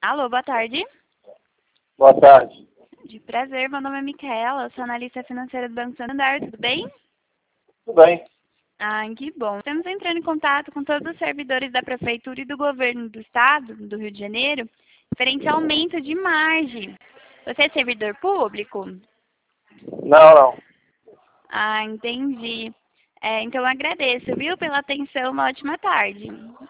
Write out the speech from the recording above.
Alô, boa tarde. Boa tarde. De prazer, meu nome é Micaela, eu sou analista financeira do Banco Santander, tudo bem? Tudo bem? Ah, que bom. Estamos entrando em contato com todos os servidores da Prefeitura e do Governo do Estado, do Rio de Janeiro, referente ao aumento de margem. Você é servidor público? Não. Ah, entendi. Então eu agradeço, viu, pela atenção. Uma ótima tarde.